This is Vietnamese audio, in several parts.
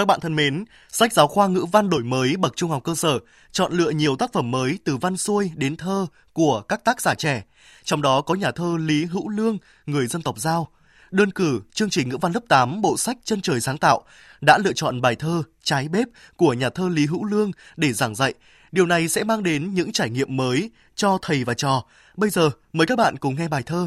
Các bạn thân mến, sách giáo khoa ngữ văn đổi mới bậc trung học cơ sở chọn lựa nhiều tác phẩm mới từ văn xuôi đến thơ của các tác giả trẻ. Trong đó có nhà thơ Lý Hữu Lương, người dân tộc Dao. Đơn cử, chương trình ngữ văn lớp 8 bộ sách Chân trời sáng tạo đã lựa chọn bài thơ Trái bếp của nhà thơ Lý Hữu Lương để giảng dạy. Điều này sẽ mang đến những trải nghiệm mới cho thầy và trò. Bây giờ, mời các bạn cùng nghe bài thơ.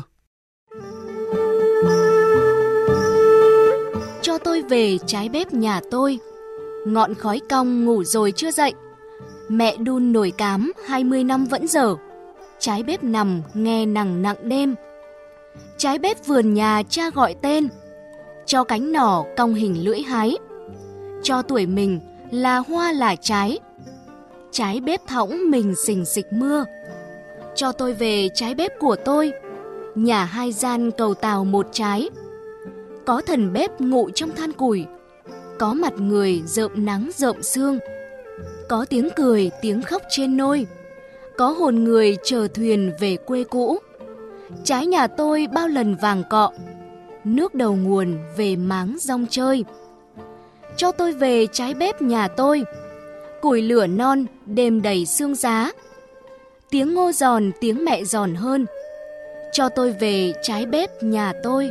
Cho tôi về trái bếp nhà tôi, ngọn khói cong ngủ rồi chưa dậy. Mẹ đun nồi cám 20 năm vẫn dở, trái bếp nằm nghe nằng nặng đêm. Trái bếp vườn nhà cha gọi tên, cho cánh nỏ cong hình lưỡi hái. Cho tuổi mình là hoa là trái, trái bếp thõng mình xình xịch mưa. Cho tôi về trái bếp của tôi, nhà hai gian cầu tàu một trái. Có thần bếp ngụ trong than củi, có mặt người rợm nắng rợm sương. Có tiếng cười tiếng khóc trên nôi, có hồn người chờ thuyền về quê cũ. Trái nhà tôi bao lần vàng cọ, nước đầu nguồn về máng rong chơi. Cho tôi về trái bếp nhà tôi, củi lửa non đêm đầy sương giá. Tiếng ngô giòn tiếng mẹ giòn hơn. Cho tôi về trái bếp nhà tôi.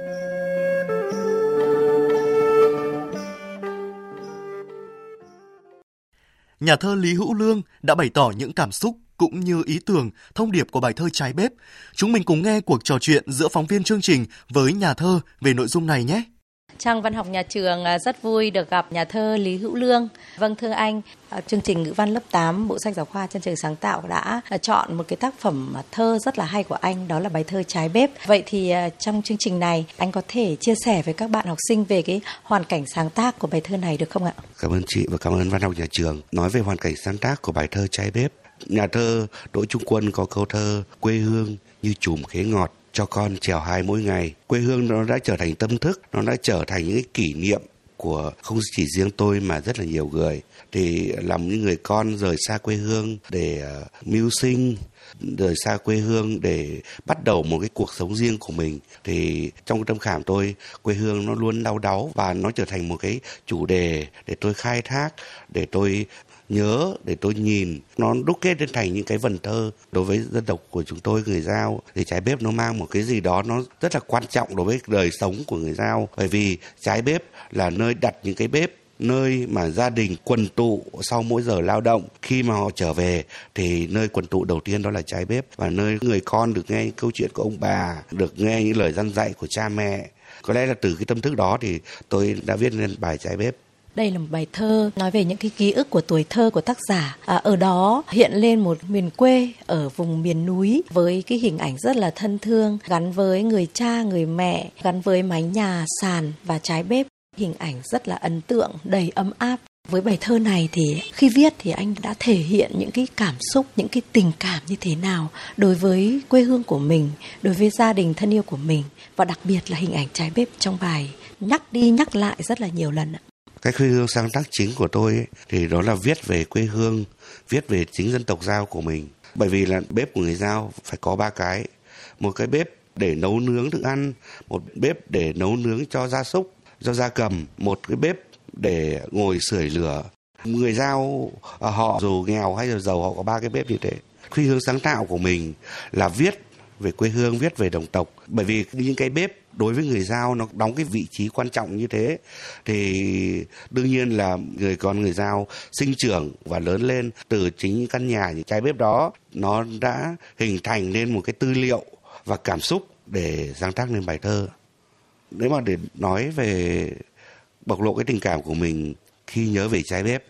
Nhà thơ Lý Hữu Lương đã bày tỏ những cảm xúc cũng như ý tưởng, thông điệp của bài thơ Trái bếp. Chúng mình cùng nghe cuộc trò chuyện giữa phóng viên chương trình với nhà thơ về nội dung này nhé. Trang Văn học Nhà Trường rất vui được gặp nhà thơ Lý Hữu Lương. Vâng thưa anh, chương trình ngữ văn lớp 8 bộ sách giáo khoa Chân trời sáng tạo đã chọn một cái tác phẩm thơ rất là hay của anh, đó là bài thơ Trái bếp. Vậy thì trong chương trình này anh có thể chia sẻ với các bạn học sinh về cái hoàn cảnh sáng tác của bài thơ này được không ạ? Cảm ơn chị và cảm ơn Văn học Nhà Trường. Nói về hoàn cảnh sáng tác của bài thơ Trái bếp, nhà thơ Đỗ Trung Quân có câu thơ quê hương như chùm khế ngọt, cho con trèo hai mỗi ngày. Quê hương nó đã trở thành tâm thức, nó đã trở thành những cái kỷ niệm của không chỉ riêng tôi mà rất là nhiều người. Thì làm những người con rời xa quê hương để mưu sinh, rời xa quê hương để bắt đầu một cái cuộc sống riêng của mình. Thì trong cái tâm khảm tôi, quê hương nó luôn đau đáu và nó trở thành một cái chủ đề để tôi khai thác, để tôi nhớ, để tôi nhìn. Nó đúc kết lên thành những cái vần thơ. Đối với dân tộc của chúng tôi, người Dao, thì trái bếp nó mang một cái gì đó nó rất là quan trọng đối với đời sống của người Dao. Bởi vì trái bếp là nơi đặt những cái bếp, nơi mà gia đình quần tụ sau mỗi giờ lao động. Khi mà họ trở về thì nơi quần tụ đầu tiên đó là trái bếp, và nơi người con được nghe những câu chuyện của ông bà, được nghe những lời dặn dạy của cha mẹ. Có lẽ là từ cái tâm thức đó thì tôi đã viết nên bài Trái bếp. Đây là một bài thơ nói về những cái ký ức của tuổi thơ của tác giả. Ở đó hiện lên một miền quê ở vùng miền núi với cái hình ảnh rất là thân thương, gắn với người cha, người mẹ, gắn với mái nhà, sàn và trái bếp. Hình ảnh rất là ấn tượng, đầy ấm áp. Với bài thơ này thì khi viết thì anh đã thể hiện những cái cảm xúc, những cái tình cảm như thế nào đối với quê hương của mình, đối với gia đình thân yêu của mình, và đặc biệt là hình ảnh trái bếp trong bài nhắc đi nhắc lại rất là nhiều lần ạ. Cái quê hương sáng tác chính của tôi ấy, thì đó là viết về quê hương, viết về chính dân tộc Dao của mình. Bởi vì là bếp của người Dao phải có 3 cái. Một cái bếp để nấu nướng thức ăn, một bếp để nấu nướng cho gia súc, cho gia cầm, một cái bếp để ngồi sưởi lửa. Người Dao họ dù nghèo hay là giàu, họ có 3 cái bếp như thế. Quê hương sáng tạo của mình là viết về quê hương, viết về đồng tộc. Bởi vì những cái bếp đối với người Dao nó đóng cái vị trí quan trọng như thế, thì đương nhiên là người con người Dao sinh trưởng và lớn lên từ chính những căn nhà, những trái bếp đó, nó đã hình thành nên một cái tư liệu và cảm xúc để sáng tác nên bài thơ. Nếu mà để nói về bộc lộ cái tình cảm của mình khi nhớ về trái bếp,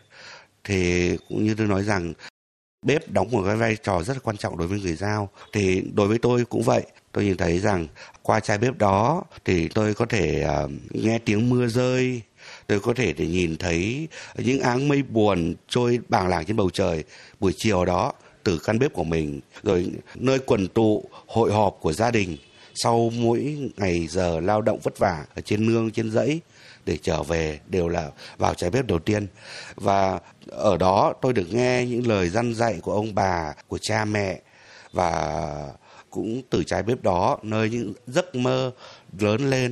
thì cũng như tôi nói rằng bếp đóng một cái vai trò rất là quan trọng đối với người Dao. Thì đối với tôi cũng vậy. Tôi nhìn thấy rằng qua trái bếp đó thì tôi có thể nghe tiếng mưa rơi, tôi có thể để nhìn thấy những áng mây buồn trôi bàng làng trên bầu trời buổi chiều đó từ căn bếp của mình, rồi nơi quần tụ hội họp của gia đình sau mỗi ngày giờ lao động vất vả ở trên nương, trên dãy để trở về đều là vào trái bếp đầu tiên. Và ở đó tôi được nghe những lời dặn dạy của ông bà, của cha mẹ, và cũng từ trái bếp đó nơi những giấc mơ lớn lên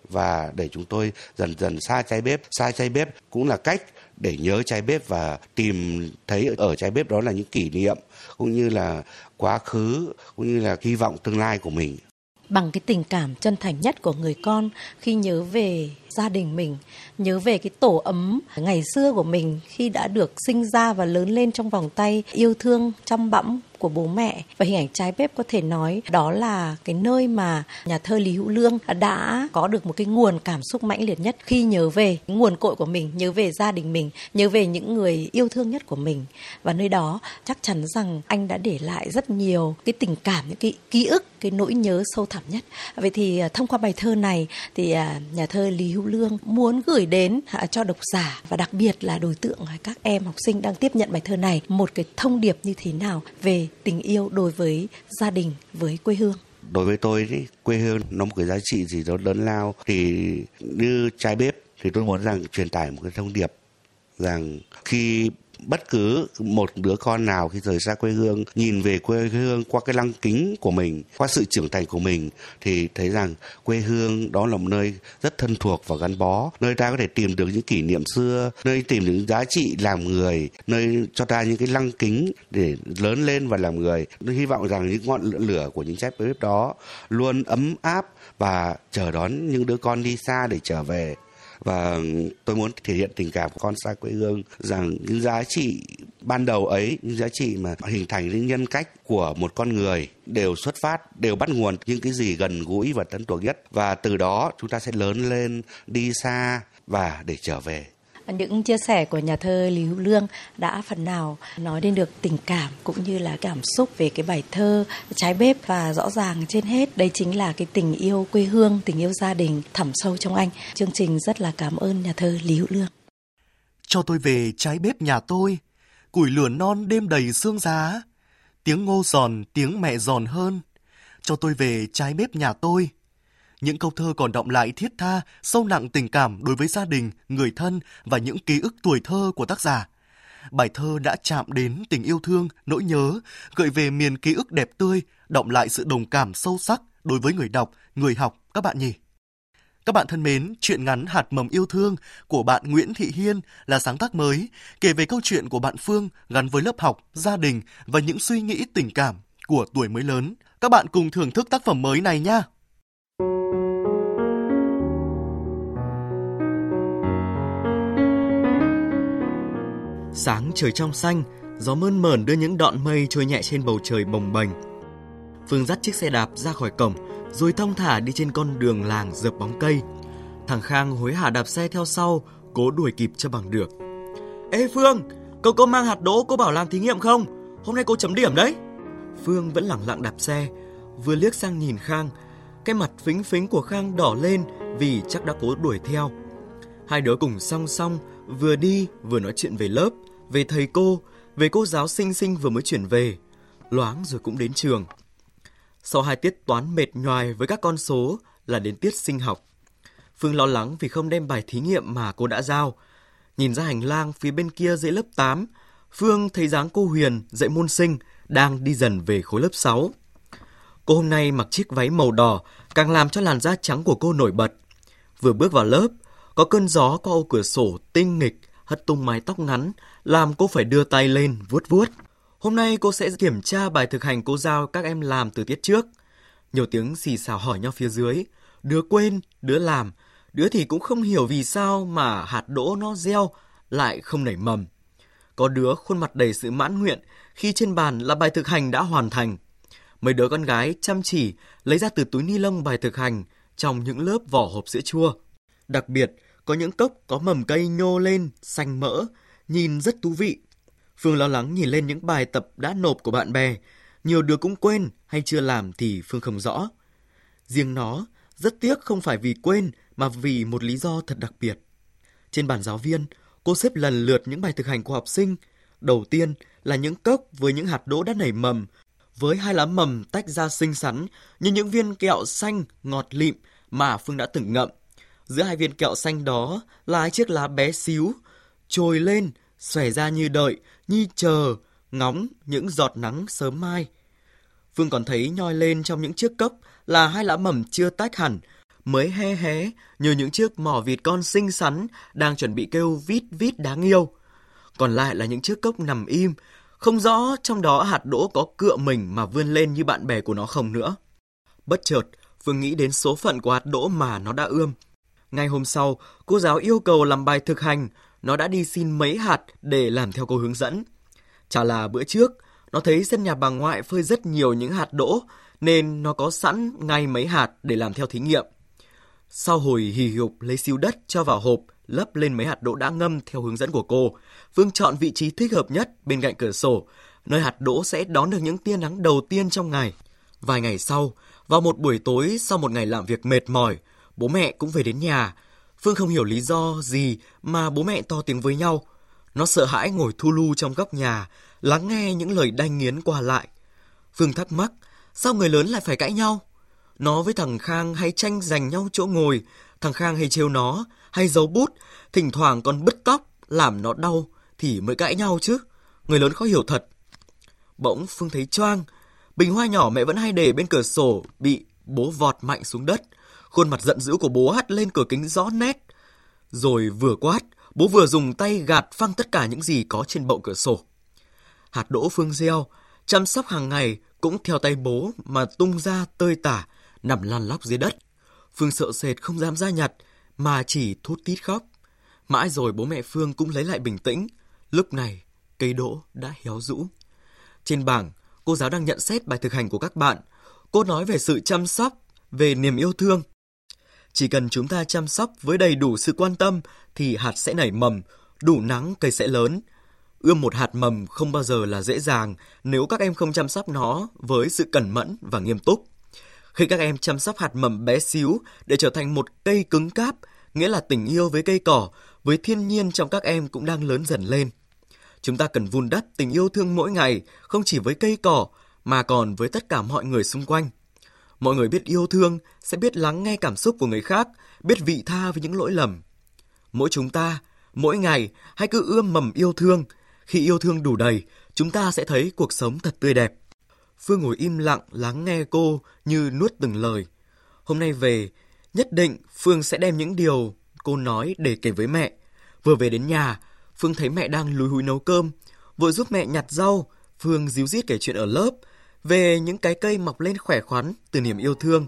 và để chúng tôi dần dần xa trái bếp. Xa trái bếp cũng là cách để nhớ trái bếp và tìm thấy ở trái bếp đó là những kỷ niệm cũng như là quá khứ cũng như là hy vọng tương lai của mình. Bằng cái tình cảm chân thành nhất của người con khi nhớ về gia đình mình, nhớ về cái tổ ấm ngày xưa của mình khi đã được sinh ra và lớn lên trong vòng tay yêu thương chăm bẵm của bố mẹ. Và hình ảnh trái bếp có thể nói đó là cái nơi mà nhà thơ Lý Hữu Lương đã có được một cái nguồn cảm xúc mãnh liệt nhất khi nhớ về nguồn cội của mình, nhớ về gia đình mình, nhớ về những người yêu thương nhất của mình. Và nơi đó chắc chắn rằng anh đã để lại rất nhiều cái tình cảm, những cái ký ức, cái nỗi nhớ sâu thẳm nhất. Vậy thì thông qua bài thơ này thì nhà thơ Lý Hữu Lương muốn gửi đến cho độc giả và đặc biệt là đối tượng các em học sinh đang tiếp nhận bài thơ này một cái thông điệp như thế nào về tình yêu đối với gia đình, với quê hương? Đối với tôi thì quê hương nó một cái giá trị gì đó lớn lao, thì như trái bếp thì tôi muốn rằng truyền tải một cái thông điệp rằng khi bất cứ một đứa con nào khi rời xa quê hương nhìn về quê hương qua cái lăng kính của mình, qua sự trưởng thành của mình thì thấy rằng quê hương đó là một nơi rất thân thuộc và gắn bó, nơi ta có thể tìm được những kỷ niệm xưa, nơi tìm được những giá trị làm người, nơi cho ta những cái lăng kính để lớn lên và làm người. Tôi hy vọng rằng những ngọn lửa của những trái bếp đó luôn ấm áp và chờ đón những đứa con đi xa để trở về. Và tôi muốn thể hiện tình cảm của con xa quê hương rằng những giá trị ban đầu ấy, những giá trị mà hình thành những nhân cách của một con người đều xuất phát, đều bắt nguồn những cái gì gần gũi và thân thuộc nhất. Và từ đó chúng ta sẽ lớn lên, đi xa và để trở về. Những chia sẻ của nhà thơ Lý Hữu Lương đã phần nào nói đến được tình cảm cũng như là cảm xúc về cái bài thơ Trái bếp, và rõ ràng trên hết đây chính là cái tình yêu quê hương, tình yêu gia đình thẳm sâu trong anh. Chương trình rất là cảm ơn nhà thơ Lý Hữu Lương. Cho tôi về trái bếp nhà tôi, củi lửa non đêm đầy sương giá, tiếng ngô giòn, tiếng mẹ giòn hơn. Cho tôi về trái bếp nhà tôi. Những câu thơ còn đọng lại thiết tha, sâu nặng tình cảm đối với gia đình, người thân và những ký ức tuổi thơ của tác giả. Bài thơ đã chạm đến tình yêu thương, nỗi nhớ, gợi về miền ký ức đẹp tươi, đọng lại sự đồng cảm sâu sắc đối với người đọc, người học các bạn nhỉ. Các bạn thân mến, truyện ngắn Hạt mầm yêu thương của bạn Nguyễn Thị Hiên là sáng tác mới, kể về câu chuyện của bạn Phương gắn với lớp học, gia đình và những suy nghĩ tình cảm của tuổi mới lớn. Các bạn cùng thưởng thức tác phẩm mới này nha. Sáng trời trong xanh, gió mơn mởn đưa những đọn mây trôi nhẹ trên bầu trời bồng bềnh. Phương dắt chiếc xe đạp ra khỏi cổng, rồi thong thả đi trên con đường làng rợp bóng cây. Thằng Khang hối hả đạp xe theo sau, cố đuổi kịp cho bằng được. Ê Phương, cậu có mang hạt đỗ cô bảo làm thí nghiệm không? Hôm nay cô chấm điểm đấy. Phương vẫn lẳng lặng đạp xe, vừa liếc sang nhìn Khang. Cái mặt phính phính của Khang đỏ lên vì chắc đã cố đuổi theo. Hai đứa cùng song song, vừa đi vừa nói chuyện về lớp, về thầy cô, về cô giáo xinh xinh vừa mới chuyển về. Loáng rồi cũng đến trường. Sau 2 tiết toán mệt nhoài với các con số là đến tiết sinh học. Phương lo lắng vì không đem bài thí nghiệm mà cô đã giao. Nhìn ra hành lang phía bên kia dãy lớp 8, Phương thấy dáng cô Huyền dạy môn sinh đang đi dần về khối lớp 6. Cô hôm nay mặc chiếc váy màu đỏ càng làm cho làn da trắng của cô nổi bật. Vừa bước vào lớp, có cơn gió qua ô cửa sổ tinh nghịch hất tung mái tóc ngắn, làm cô phải đưa tay lên vuốt vuốt. Hôm nay cô sẽ kiểm tra bài thực hành cô giao các em làm từ tiết trước. Nhiều tiếng xì xào hỏi nhau phía dưới, đứa quên, đứa làm, đứa thì cũng không hiểu vì sao mà hạt đỗ nó gieo lại không nảy mầm. Có đứa khuôn mặt đầy sự mãn nguyện khi trên bàn là bài thực hành đã hoàn thành. Mấy đứa con gái chăm chỉ lấy ra từ túi ni lông bài thực hành trong những lớp vỏ hộp sữa chua. Đặc biệt, có những cốc có mầm cây nhô lên, xanh mỡ, nhìn rất thú vị. Phương lo lắng nhìn lên những bài tập đã nộp của bạn bè. Nhiều đứa cũng quên hay chưa làm thì Phương không rõ. Riêng nó, rất tiếc không phải vì quên mà vì một lý do thật đặc biệt. Trên bàn giáo viên, cô xếp lần lượt những bài thực hành của học sinh. Đầu tiên là những cốc với những hạt đỗ đã nảy mầm, với 2 lá mầm tách ra xinh xắn như những viên kẹo xanh ngọt lịm mà Phương đã từng ngậm. Giữa 2 viên kẹo xanh đó là 2 chiếc lá bé xíu, trồi lên, xòe ra như đợi, như chờ, ngóng những giọt nắng sớm mai. Phương còn thấy nhoi lên trong những chiếc cốc là 2 lá mầm chưa tách hẳn, mới hé hé như những chiếc mỏ vịt con xinh xắn đang chuẩn bị kêu vít vít đáng yêu. Còn lại là những chiếc cốc nằm im, không rõ trong đó hạt đỗ có cựa mình mà vươn lên như bạn bè của nó không nữa. Bất chợt, Phương nghĩ đến số phận của hạt đỗ mà nó đã ươm. Ngay hôm sau, cô giáo yêu cầu làm bài thực hành, nó đã đi xin mấy hạt để làm theo cô hướng dẫn. Chả là bữa trước, nó thấy sân nhà bà ngoại phơi rất nhiều những hạt đỗ, nên nó có sẵn ngay mấy hạt để làm theo thí nghiệm. Sau hồi hì hục lấy siêu đất cho vào hộp, lấp lên mấy hạt đỗ đã ngâm theo hướng dẫn của cô, Phương chọn vị trí thích hợp nhất bên cạnh cửa sổ, nơi hạt đỗ sẽ đón được những tia nắng đầu tiên trong ngày. Vài ngày sau, vào một buổi tối sau một ngày làm việc mệt mỏi, bố mẹ cũng về đến nhà. Phương không hiểu lý do gì mà bố mẹ to tiếng với nhau. Nó sợ hãi ngồi thu lu trong góc nhà, lắng nghe những lời đanh nghiến qua lại. Phương thắc mắc, sao người lớn lại phải cãi nhau? Nó với thằng Khang hay tranh giành nhau chỗ ngồi, thằng Khang hay trêu nó, hay giấu bút, thỉnh thoảng còn bứt tóc, làm nó đau thì mới cãi nhau chứ. Người lớn khó hiểu thật. Bỗng Phương thấy choang, bình hoa nhỏ mẹ vẫn hay để bên cửa sổ bị bố vọt mạnh xuống đất. Khuôn mặt giận dữ của bố hắt lên cửa kính rõ nét. Rồi vừa quát, bố vừa dùng tay gạt phăng tất cả những gì có trên bậu cửa sổ. Hạt đỗ Phương gieo, chăm sóc hàng ngày cũng theo tay bố mà tung ra tơi tả, nằm lăn lóc dưới đất. Phương sợ sệt không dám ra nhặt, mà chỉ thút thít khóc. Mãi rồi bố mẹ Phương cũng lấy lại bình tĩnh. Lúc này, cây đỗ đã héo rũ. Trên bảng, cô giáo đang nhận xét bài thực hành của các bạn. Cô nói về sự chăm sóc, về niềm yêu thương. Chỉ cần chúng ta chăm sóc với đầy đủ sự quan tâm thì hạt sẽ nảy mầm, đủ nắng cây sẽ lớn. Ươm một hạt mầm không bao giờ là dễ dàng nếu các em không chăm sóc nó với sự cẩn mẫn và nghiêm túc. Khi các em chăm sóc hạt mầm bé xíu để trở thành một cây cứng cáp, nghĩa là tình yêu với cây cỏ, với thiên nhiên trong các em cũng đang lớn dần lên. Chúng ta cần vun đắp tình yêu thương mỗi ngày, không chỉ với cây cỏ mà còn với tất cả mọi người xung quanh. Mọi người biết yêu thương sẽ biết lắng nghe cảm xúc của người khác, biết vị tha với những lỗi lầm. Mỗi chúng ta, mỗi ngày hãy cứ ươm mầm yêu thương. Khi yêu thương đủ đầy, chúng ta sẽ thấy cuộc sống thật tươi đẹp. Phương ngồi im lặng lắng nghe cô như nuốt từng lời. Hôm nay về, nhất định Phương sẽ đem những điều cô nói để kể với mẹ. Vừa về đến nhà, Phương thấy mẹ đang lúi húi nấu cơm. Vội giúp mẹ nhặt rau, Phương díu dít kể chuyện ở lớp về những cái cây mọc lên khỏe khoắn từ niềm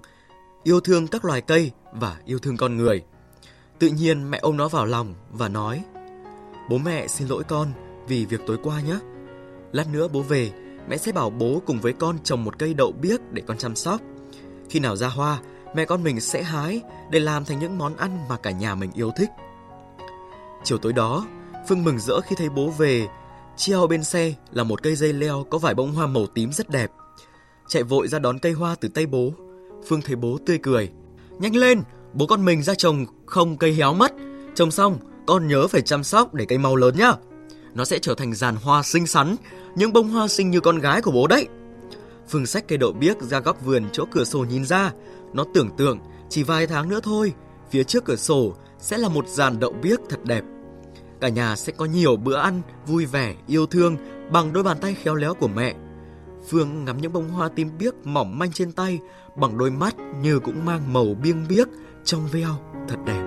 yêu thương các loài cây và yêu thương con người. Tự nhiên mẹ ôm nó vào lòng và nói: "Bố mẹ xin lỗi con vì việc tối qua nhé. Lát nữa bố về, mẹ sẽ bảo bố cùng với con trồng một cây đậu biếc để con chăm sóc. Khi nào ra hoa, mẹ con mình sẽ hái để làm thành những món ăn mà cả nhà mình yêu thích." Chiều tối đó, Phương mừng rỡ khi thấy bố về. Treo bên xe là một cây dây leo có vài bông hoa màu tím rất đẹp. Chạy vội ra đón cây hoa từ tay bố. Phương thấy bố tươi cười: "Nhanh lên, bố con mình ra trồng không cây héo mất. Trồng xong, con nhớ phải chăm sóc để cây mau lớn nhá. Nó sẽ trở thành giàn hoa xinh xắn, những bông hoa xinh như con gái của bố đấy." Phương xách cây đậu biếc ra góc vườn chỗ cửa sổ nhìn ra. Nó tưởng tượng chỉ vài tháng nữa thôi, phía trước cửa sổ sẽ là một giàn đậu biếc thật đẹp. Cả nhà sẽ có nhiều bữa ăn vui vẻ, yêu thương bằng đôi bàn tay khéo léo của mẹ. Phương ngắm những bông hoa tím biếc mỏng manh trên tay bằng đôi mắt như cũng mang màu biêng biếc, trong veo, thật đẹp.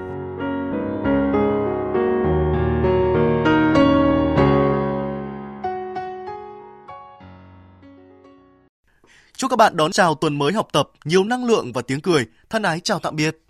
Chúc các bạn đón chào tuần mới học tập nhiều năng lượng và tiếng cười. Thân ái chào tạm biệt.